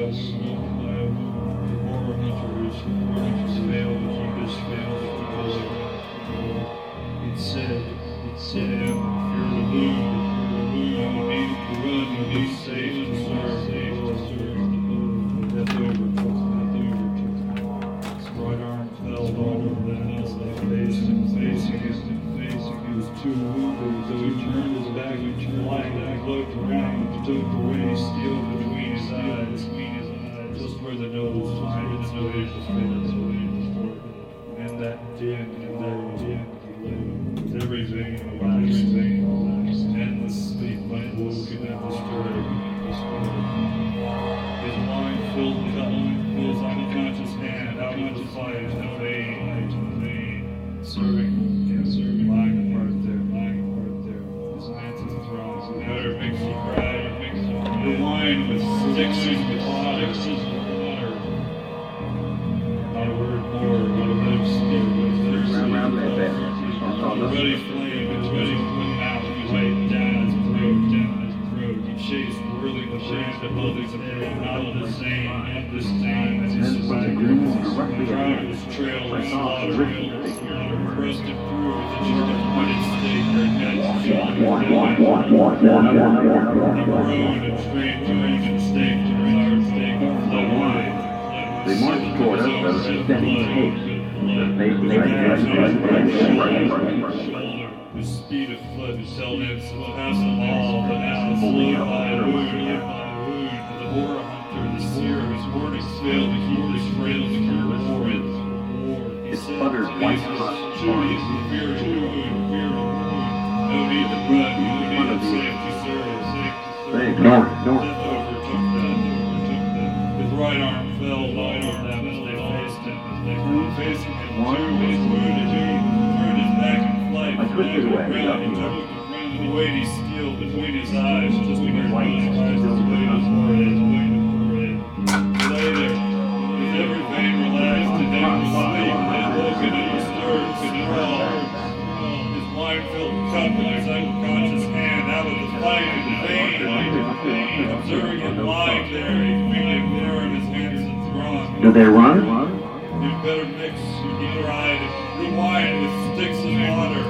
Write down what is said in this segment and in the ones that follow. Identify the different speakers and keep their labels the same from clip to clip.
Speaker 1: Do they run?
Speaker 2: You'd better mix your ride, rewind with sticks and water.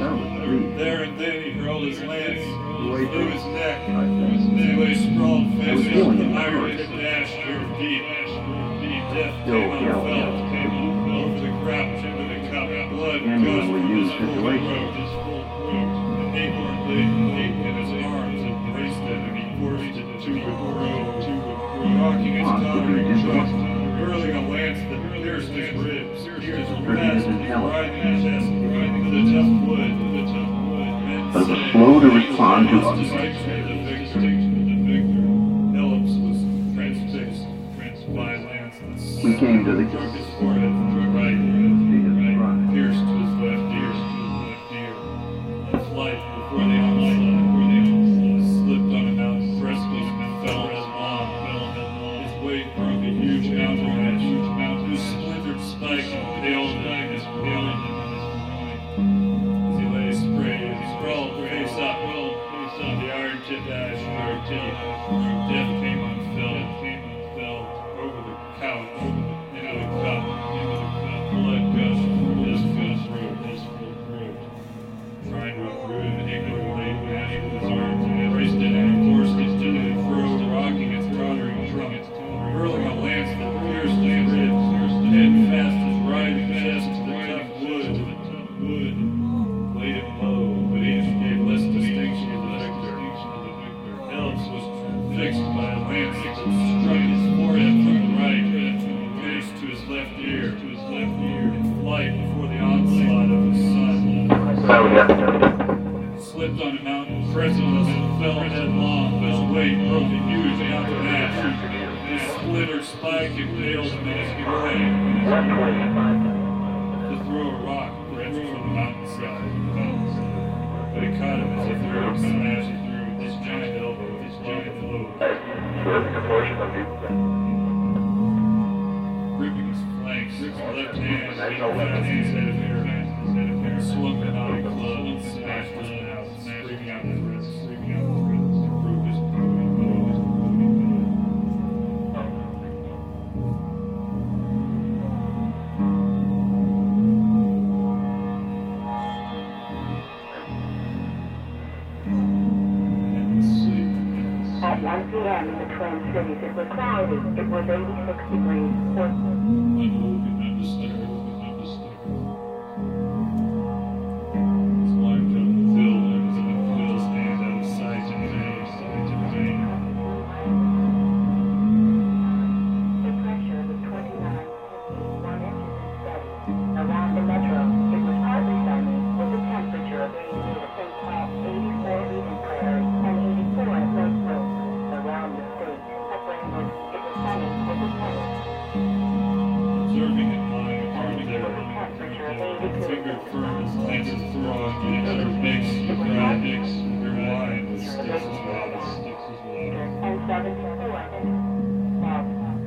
Speaker 2: There and then he hurled his lance through his neck. He lay sprawled facing the iron dash your feet. Death came unfelt over the crouch into the cup. Blood gushed from his full throat. And ignorantly in his arms embraced it, and he forced it to the throat, rocking his tottering trust, hurling a lance that pierced his ribs, pierced his breast, riding his chest, to the tough wood,
Speaker 1: But it was slow to respond to us. We came to the
Speaker 2: pierced to his left ear, a flight before the onslaught, slipped on a mountain precipice and fell headlong. His weight broke a huge mountain edge, whose splintered spike nailed him his groin. As he lay sprayed, he sprawled face up, the iron-tipped ash of our teeth. Death came unfelt, over the couch, into the cup, blood gushed from his full throat, trying to uproot it ignorantly, mashing with his arms, and embraced it and forced it to the throat, rocking its tottering trunk, hurling a lance that pierced his ribs, head fast his writhing chest to the tough wood, laid it low, but each gave less distinction to the victor. Helps was fixed by a lance that struck his forehead from the right, pierced to his left ear, in flight before the onslaught of his son. Slipped on a mountain precipice and fell headlong. His weight broke a huge mountain ash. His splintered spike impaled him in his groin. To throw a rock wrenched from the mountainside. But he caught him as he threw him, smashing through with his giant elbow, his giant elbow. Gripping his flanks, his left hand, his head of hair, swung the knotty club and smashed his mouth, screaming out his wrists, to prove his moving.
Speaker 3: 1 p.m. in the Twin Cities, it was cloudy. It was 86 degrees. Around the metro, it was partly sunny with a temperature of 88 at St. Paul, 84 Eden Prairie, and 84 at Lake Road. Around the state, at Brentwood, it was sunny with a
Speaker 2: Observing at my apartment there, finger firms, lenses throwing, and other mix, graphics, your wine, sticks as well.
Speaker 3: and 74 across.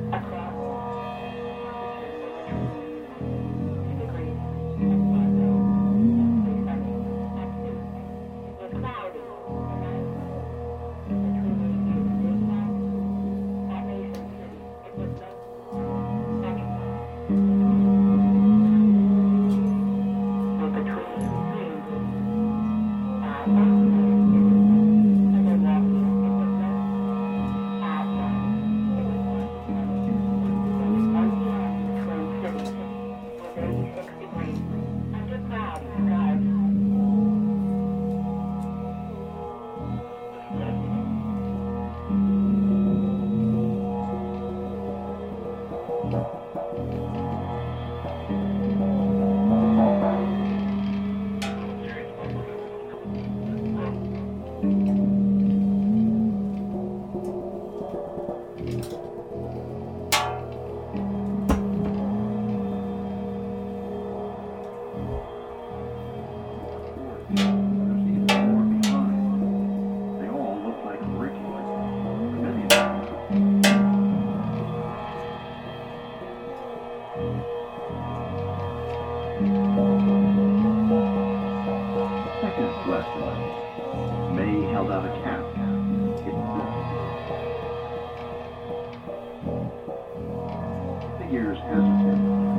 Speaker 1: May held out a cap. Figures hesitant.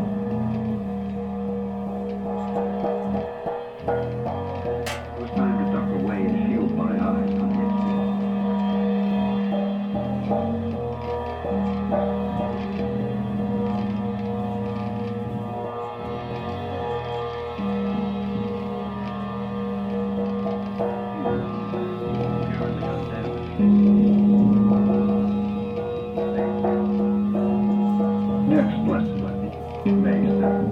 Speaker 1: It was time to duck away and shield my eyes from the Next lesson, May 7th.